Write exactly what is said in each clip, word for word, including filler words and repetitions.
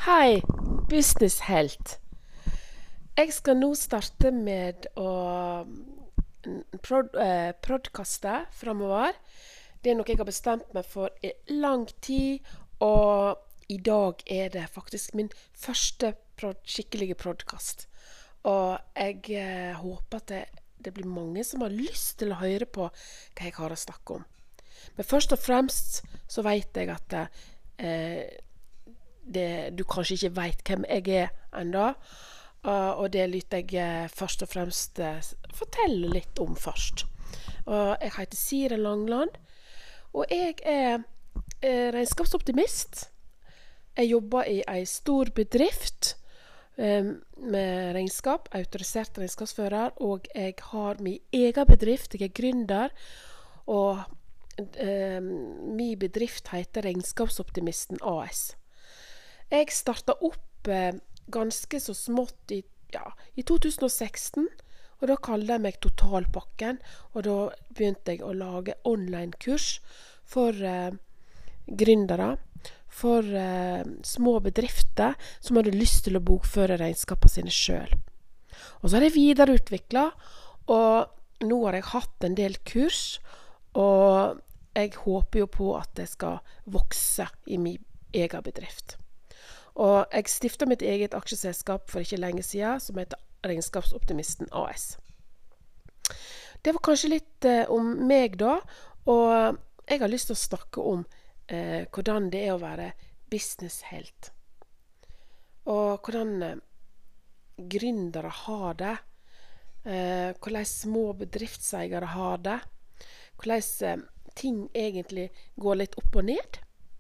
Hei, businesshelt. Jeg skal nå starte med å prod, eh, podcaste fremover. Det er noe jeg har bestemt meg for i lang tid, og i dag er det faktisk min første prod, skikkelige podcast. Og jeg eh, håper at det, det blir mange som har lyst til å høre på hva jeg har å snakke om. Men først og fremst så vet jeg at eh, det, du kanskje ikke vet hvem jeg er enda, uh, og det lytter jeg uh, først og fremst uh, fortelle litt om først. Uh, jeg heter Sira Langland, og jeg er uh, regnskapsoptimist. Jeg jobber i en stor bedrift um, med regnskap, autorisert regnskapsfører, og jeg har min egen bedrift. Jeg er gründer, og um, min bedrift heter Regnskapsoptimisten A S. Jeg startet opp eh, ganske så smått i, ja, i to tusen og seksten, og da kalte jeg meg Totalpakken, og da begynte jeg å lage online-kurs for eh, gründere, for eh, små bedrifter som hadde lyst til å bokføre regnskapene sine selv. Og så har jeg videreutviklet, og nå har jeg hatt en del kurs, og jeg håper jo på at det skal vokse i min egen bedrift. Og jeg stiftet mitt eget aksjeselskap for ikke lenge siden, som heter Regnskapsoptimisten A S. Det var kanskje litt eh, om meg da, og jeg har lyst til å snakke om eh, hvordan det er å være businesshelt. Og hvordan eh, gründere har det, eh, hvordan små bedriftseiere har det, hvordan eh, ting egentlig går litt opp og ned.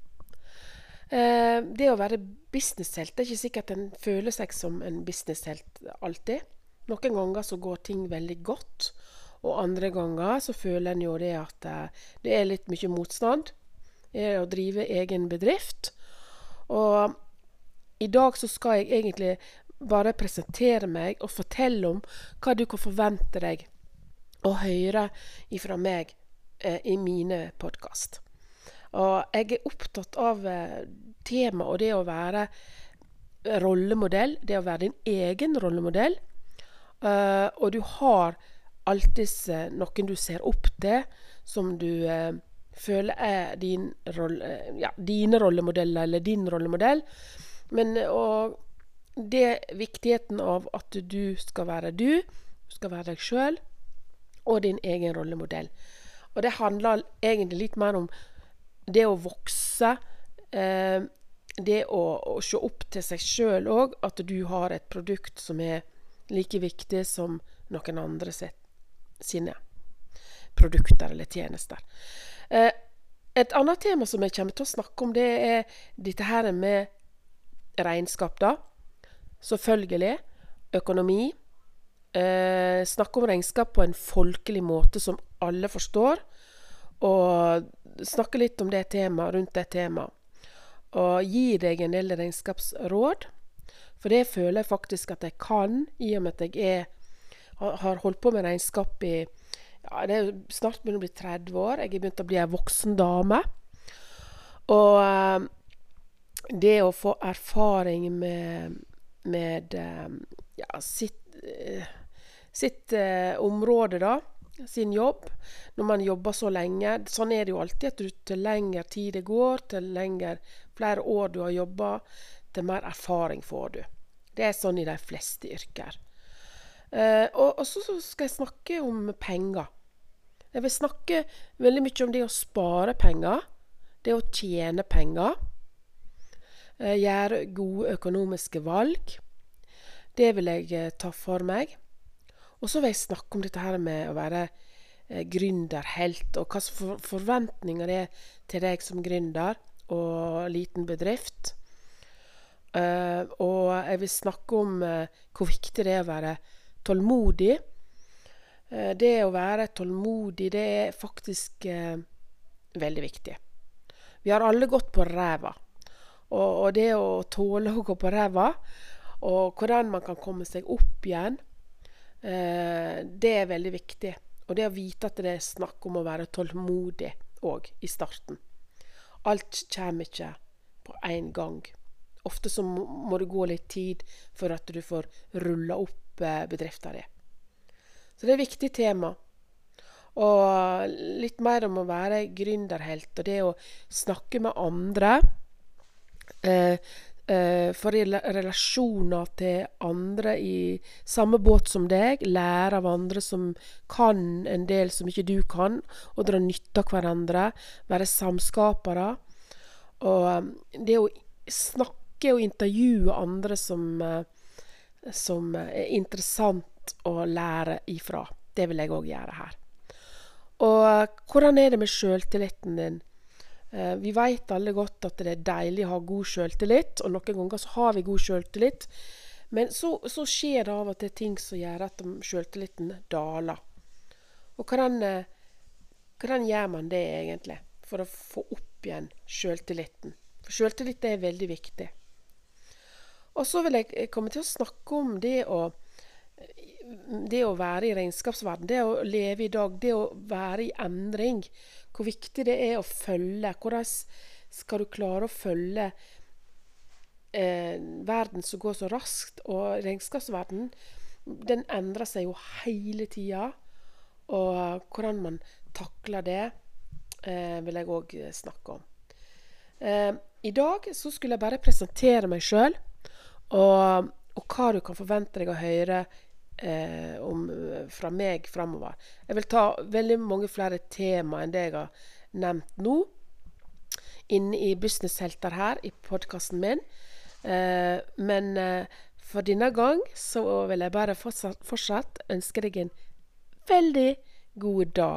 Eh, det å være businesshelt, det er ikke sikkert en føler seg som en businesshelt alltid. Noen ganger så går ting veldig godt, og andre ganger så føler en jo det at eh, det er litt mye motstand eh, å drive egen bedrift. Og i dag så skal jeg egentlig bare presentere meg og fortelle om hva du kan forvente deg å høre ifra meg eh, i mine podcast. Og jeg er opptatt av eh, tema, og det å være rollemodell, det å være din egen rollemodell. Uh, og du har alltid uh, noen du ser opp til, som du uh, føler er din rolle, uh, ja, dine rollemodeller, eller din rollemodell. Men og det er viktigheten av at du skal være du, du skal være deg selv, og din egen rollemodell. Og det handler egentlig litt mer om det å vokse, eh, det å, å se opp til seg selv også, at du har et produkt som er like viktig som noen andre sitt, sine produkter eller tjenester. Eh, et annet tema som jeg kommer til å snakke om, det er dette her med regnskap da. Selvfølgelig, økonomi. Eh, snakke om regnskap på en folkelig måte som alle forstår, og snakke litt om det temaet, rundt det temaet. Og gi deg en del regnskapsråd. For det føler jeg faktisk at jeg kan, i og med at jeg er, har holdt på med regnskap i, ja, det er snart begynt å bli tretti år. Jeg er begynt å bli en voksen dame. Og uh, det å få erfaring med, med uh, ja, sitt, uh, sitt uh, område da, sin jobb, når man jobber så lenge. Sånn er det jo alltid, at du til lengre tid det går, til lengre, flere år du har jobbet, til mer erfaring får du. Det er sånn i de fleste yrker. Eh, og, og så, så skal jeg snakke om penger. Jeg vil snakke veldig mye om det å spare penger, det å tjene penger, eh, gjøre gode økonomiske valg. Det vil jeg eh, ta for meg. Og så vil jeg snakke om dette her med å være eh, gründerhelt, og hva for forventninger det er til deg som gründer og liten bedrift. Uh, og jeg vil snakke om uh, hvor viktig det er å være tålmodig. Uh, det å være tålmodig, det er faktisk uh, veldig viktig. Vi har alle gått på ræva, og, og det å tåle å gå på ræva, og hvordan man kan komme seg opp igjen, det er veldig viktig. Og det å vite at det er snakk om å være tålmodig også i starten. Alt kommer ikke på en gang. ofte så må må det gå litt tid for at du får rulle opp eh, bedriften din. Så det er et viktig tema. Og litt mer om å være gründerhelt, og det å snakke med andre, eh, eh, få rela- relasjoner til andre i samme båt som deg, lære av andre som kan en del som ikke du kan, og dra nytte av hverandre, være samskapere. Og eh, det å snakke og intervjue andre som, eh, som er interessant å lære ifra, det vil jeg også gjøre her. Og eh, hvordan er det med selvtilliten din? Eh, vi vet alle godt at det er deilig å ha god selvtillit, og noen ganger så har vi god selvtillit, men så, så skjer det av og til ting som gjør at selvtilliten daler. Og hvordan, eh, hvordan gjør man det egentlig for å få opp igjen selvtilliten? For selvtillit er veldig viktig. Og så vil jeg komme til å snakke om det å det å være i regnskapsverden, det å leve i dag, det å være i endring, hvor viktig det er å følge, hvordan skal du klare å følge eh, verden som går så raskt, og regnskapsverden, den endrer seg jo hele tiden, og hvordan man takler det, eh, vil jeg også snakke om. Eh, I dag så skulle jeg bare presentere meg selv, og, og hva du kan forvente deg å høre Eh, om, fra meg fremover. Jeg vil ta veldig mange flere tema enn det jeg har nevnt nå inne i Businesshelter her i podcasten min. Eh, men eh, for denne gang så vil jeg bare fortsatt, fortsatt ønske deg en veldig god dag.